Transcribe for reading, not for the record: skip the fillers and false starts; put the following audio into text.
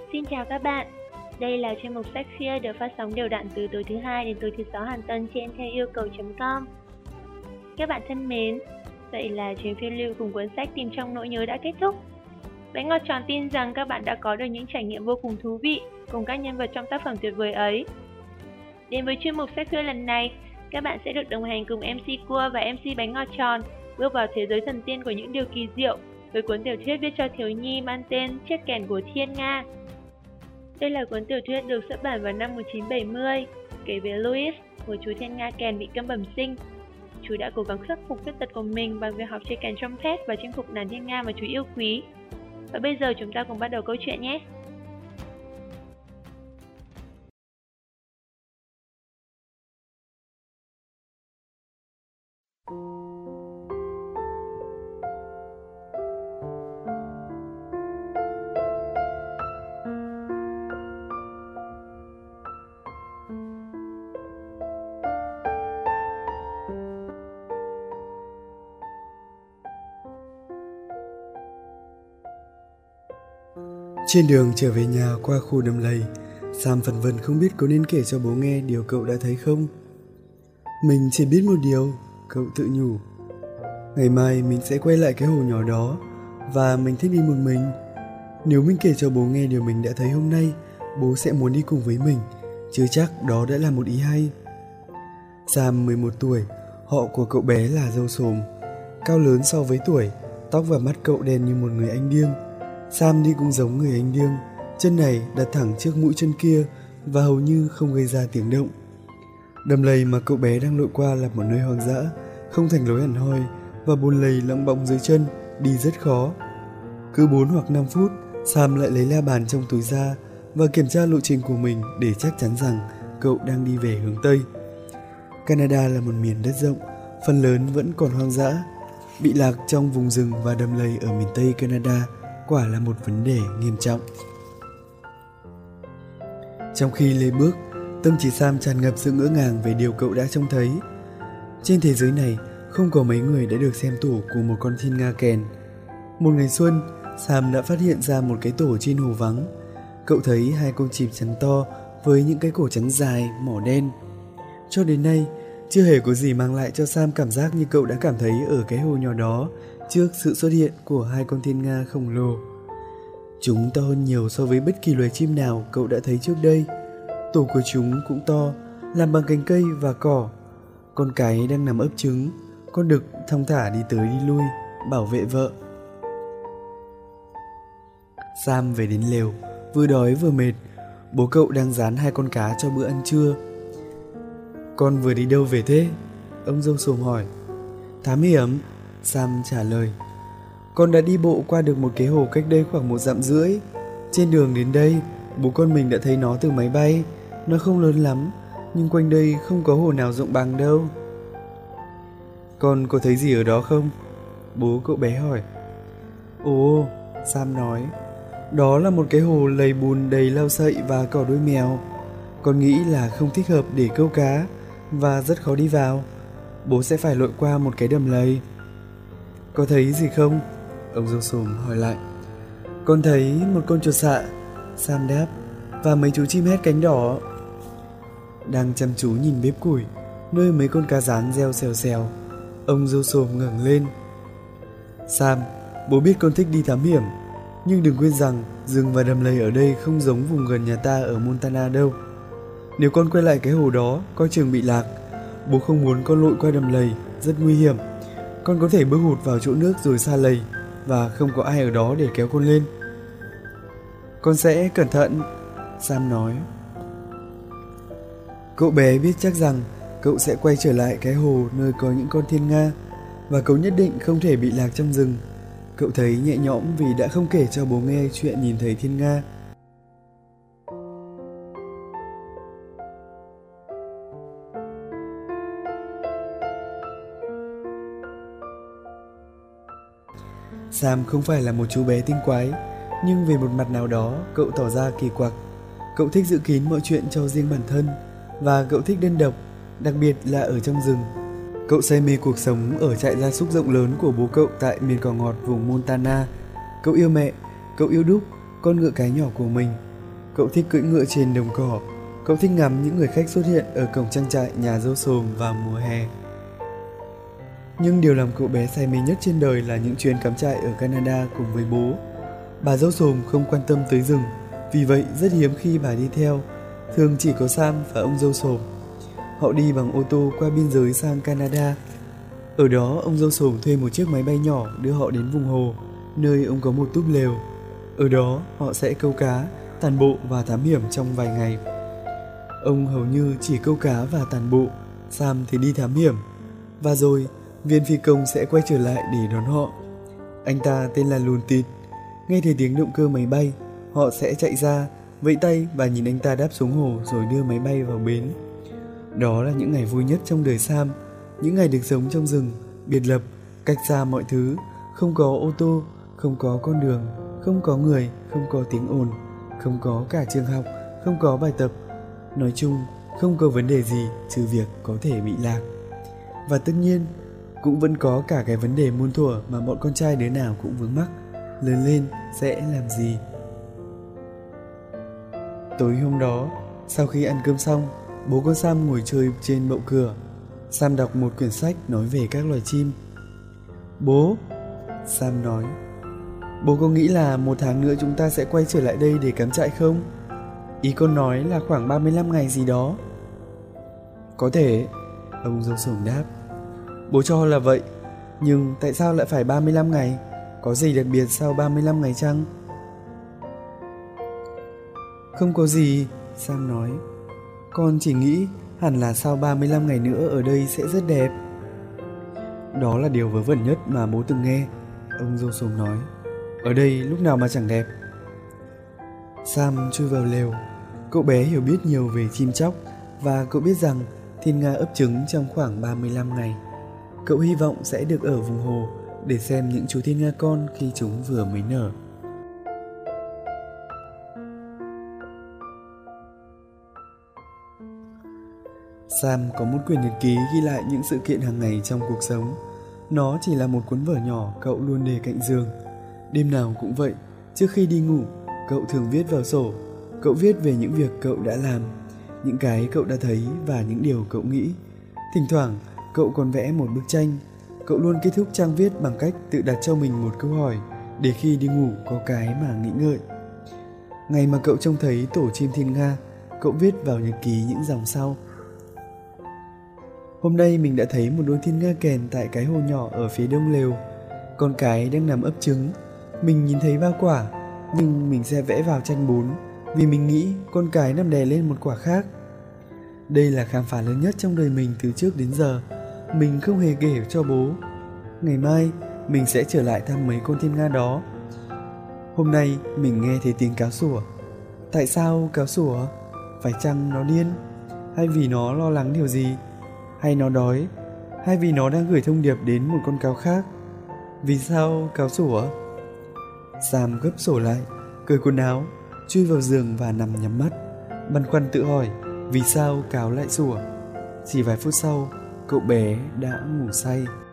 Xin chào các bạn, đây là chuyên mục sách khuya được phát sóng đều đặn từ tối thứ Hai đến tối thứ Sáu hàng tuần trên theo yêu cầu.com. Các bạn thân mến, vậy là chuyến phiêu lưu cùng cuốn sách Tìm trong nỗi nhớ đã kết thúc. Bánh ngọt tròn tin rằng các bạn đã có được những trải nghiệm vô cùng thú vị cùng các nhân vật trong tác phẩm tuyệt vời ấy. Đến với chuyên mục sách khuya lần này, các bạn sẽ được đồng hành cùng MC Cua và MC Bánh ngọt tròn bước vào thế giới thần tiên của những điều kỳ diệu với cuốn tiểu thuyết viết cho thiếu nhi mang tên Chiếc kèn của Thiên Nga. Đây là cuốn tiểu thuyết được xuất bản vào năm 1970, kể về Louis, một chú thiên nga kèn bị câm bẩm sinh. Chú đã cố gắng khắc phục khuyết tật của mình bằng việc học chơi kèn trompet và chinh phục đàn thiên nga mà chú yêu quý. Và bây giờ chúng ta cùng bắt đầu câu chuyện nhé! Trên đường trở về nhà qua khu đầm lầy, Sam phân vân không biết có nên kể cho bố nghe điều cậu đã thấy không. Mình chỉ biết một điều, cậu tự nhủ. Ngày mai mình sẽ quay lại cái hồ nhỏ đó và mình thích đi một mình. Nếu mình kể cho bố nghe điều mình đã thấy hôm nay, bố sẽ muốn đi cùng với mình, chứ chắc đó đã là một ý hay. Sam 11 tuổi, họ của cậu bé là Dâu Xồm. Cao lớn so với tuổi, tóc và mắt cậu đen như một người anh điên. Sam đi cũng giống người anh điên, chân này đặt thẳng trước mũi chân kia và hầu như không gây ra tiếng động. Đầm lầy mà cậu bé đang lội qua là một nơi hoang dã, không thành lối hẳn hoi và bùn lầy lẫm bọng dưới chân, đi rất khó. Cứ 4 hoặc 5 phút, Sam lại lấy la bàn trong túi ra và kiểm tra lộ trình của mình để chắc chắn rằng cậu đang đi về hướng Tây. Canada là một miền đất rộng, phần lớn vẫn còn hoang dã. Bị lạc trong vùng rừng và đầm lầy ở miền Tây Canada quả là một vấn đề nghiêm trọng. Trong khi lê bước, tâm trí Sam tràn ngập sự ngỡ ngàng về điều cậu đã trông thấy. Trên thế giới này, không có mấy người đã được xem tổ của một con thiên nga kèn. Một ngày xuân, Sam đã phát hiện ra một cái tổ trên hồ vắng. Cậu thấy 2 con chim trắng to với những cái cổ trắng dài, mỏ đen. Cho đến nay, chưa hề có gì mang lại cho Sam cảm giác như cậu đã cảm thấy ở cái hồ nhỏ đó trước sự xuất hiện của 2 con thiên nga khổng lồ. Chúng to hơn nhiều so với bất kỳ loài chim nào cậu đã thấy trước đây. Tổ của chúng cũng to, làm bằng cành cây và cỏ. Con cái đang nằm ấp trứng, con đực thong thả đi tới đi lui, bảo vệ vợ. Sam về đến lều, vừa đói vừa mệt. Bố cậu đang rán 2 con cá cho bữa ăn trưa. Con vừa đi đâu về thế? Ông Dâu Xồm hỏi. Thám hiểm, Sam trả lời. Con đã đi bộ qua được một cái hồ cách đây khoảng 1,5 dặm. Trên đường đến đây, bố con mình đã thấy nó từ máy bay. Nó không lớn lắm, nhưng quanh đây không có hồ nào rộng bằng đâu. Con có thấy gì ở đó không? Bố cậu bé hỏi. Ồ, Sam nói, đó là một cái hồ lầy bùn đầy lau sậy và cỏ đuôi mèo. Con nghĩ là không thích hợp để câu cá và rất khó đi vào. Bố sẽ phải lội qua một cái đầm lầy. Có thấy gì không? Ông Dâu Xồm hỏi lại. Con thấy một con chuột xạ, Sam đáp, và mấy chú chim hét cánh đỏ đang chăm chú nhìn bếp củi, nơi mấy con cá rán reo xèo xèo. Ông Dâu Xồm ngẩng lên. Sam, bố biết con thích đi thám hiểm, nhưng đừng quên rằng rừng và đầm lầy ở đây không giống vùng gần nhà ta ở Montana đâu. Nếu con quay lại cái hồ đó, coi chừng bị lạc. Bố không muốn con lội qua đầm lầy, rất nguy hiểm. Con có thể bước hụt vào chỗ nước rồi sa lầy và không có ai ở đó để kéo con lên. Con sẽ cẩn thận, Sam nói. Cậu bé biết chắc rằng cậu sẽ quay trở lại cái hồ nơi có những con thiên nga và cậu nhất định không thể bị lạc trong rừng. Cậu thấy nhẹ nhõm vì đã không kể cho bố nghe chuyện nhìn thấy thiên nga. Sam không phải là một chú bé tinh quái, nhưng về một mặt nào đó cậu tỏ ra kỳ quặc. Cậu thích giữ kín mọi chuyện cho riêng bản thân và cậu thích đơn độc, đặc biệt là ở trong rừng. Cậu say mê cuộc sống ở trại gia súc rộng lớn của bố cậu tại miền cỏ ngọt vùng Montana. Cậu yêu mẹ, cậu yêu Đúc, con ngựa cái nhỏ của mình, Cậu thích cưỡi ngựa trên đồng cỏ. Cậu thích ngắm những người khách xuất hiện ở cổng trang trại nhà dâu xồm vào mùa hè. Nhưng điều làm cậu bé say mê nhất trên đời là những chuyến cắm trại ở Canada cùng với bố. Bà dâu xồm không quan tâm tới rừng, vì vậy rất hiếm khi bà đi theo. Thường chỉ có Sam và ông dâu xồm. Họ đi bằng ô tô qua biên giới sang Canada. Ở đó ông dâu xồm thuê một chiếc máy bay nhỏ đưa họ đến vùng hồ, nơi ông có một túp lều. Ở đó họ sẽ câu cá, tàn bộ và thám hiểm trong vài ngày. Ông hầu như chỉ câu cá và tàn bộ, Sam thì đi thám hiểm. Và rồi viên phi công sẽ quay trở lại để đón họ. Anh ta tên là Lùn Tịt. Nghe thấy tiếng động cơ máy bay, họ sẽ chạy ra, vẫy tay và nhìn anh ta đáp xuống hồ rồi đưa máy bay vào bến. Đó là những ngày vui nhất trong đời Sam, những ngày được sống trong rừng, biệt lập, cách xa mọi thứ, không có ô tô, không có con đường, không có người, không có tiếng ồn, không có cả trường học, không có bài tập. Nói chung, không có vấn đề gì trừ việc có thể bị lạc. Và tất nhiên, cũng vẫn có cả cái vấn đề muôn thuở mà bọn con trai đứa nào cũng vướng mắc. Lớn lên sẽ làm gì? Tối hôm đó, sau khi ăn cơm xong, bố con Sam ngồi chơi trên bậu cửa. Sam đọc một quyển sách nói về các loài chim. Bố, Sam nói, bố có nghĩ là 1 tháng nữa chúng ta sẽ quay trở lại đây để cắm trại không? Ý con nói là khoảng 35 ngày gì đó. Có thể, ông dâu xồm đáp. Bố cho là vậy, nhưng tại sao lại phải 35 ngày? Có gì đặc biệt sau 35 ngày chăng? Không có gì, Sam nói. Con chỉ nghĩ hẳn là sau 35 ngày nữa ở đây sẽ rất đẹp. Đó là điều vớ vẩn nhất mà bố từng nghe, ông dâu xồm nói. Ở đây lúc nào mà chẳng đẹp. Sam chui vào lều. Cậu bé hiểu biết nhiều về chim chóc và cậu biết rằng thiên nga ấp trứng trong khoảng 35 ngày. Cậu hy vọng sẽ được ở vùng hồ để xem những chú thiên nga con khi chúng vừa mới nở. Sam có một quyển nhật ký ghi lại những sự kiện hàng ngày trong cuộc sống. Nó chỉ là một cuốn vở nhỏ cậu luôn để cạnh giường. Đêm nào cũng vậy, trước khi đi ngủ, cậu thường viết vào sổ. Cậu viết về những việc cậu đã làm, những cái cậu đã thấy và những điều cậu nghĩ. Thỉnh thoảng, cậu còn vẽ một bức tranh. Cậu luôn kết thúc trang viết bằng cách tự đặt cho mình một câu hỏi để khi đi ngủ có cái mà nghĩ ngợi. Ngày mà cậu trông thấy tổ chim thiên nga, cậu viết vào nhật ký những dòng sau. Hôm nay mình đã thấy một đôi thiên nga kèn tại cái hồ nhỏ ở phía đông lều. Con cái đang nằm ấp trứng. Mình nhìn thấy 3 quả, nhưng mình sẽ vẽ vào tranh 4 vì mình nghĩ con cái nằm đè lên một quả khác. Đây là khám phá lớn nhất trong đời mình từ trước đến giờ. Mình không hề kể cho bố. Ngày mai mình sẽ trở lại thăm mấy con thiên nga đó. Hôm nay mình nghe thấy tiếng cáo sủa. Tại sao cáo sủa? Phải chăng nó điên? Hay vì nó lo lắng điều gì? Hay nó đói? Hay vì nó đang gửi thông điệp đến một con cáo khác? Vì sao cáo sủa? Sam gấp sổ lại, cởi quần áo, chui vào giường và nằm nhắm mắt, băn khoăn tự hỏi vì sao cáo lại sủa. Chỉ vài phút sau, cậu bé đã ngủ say.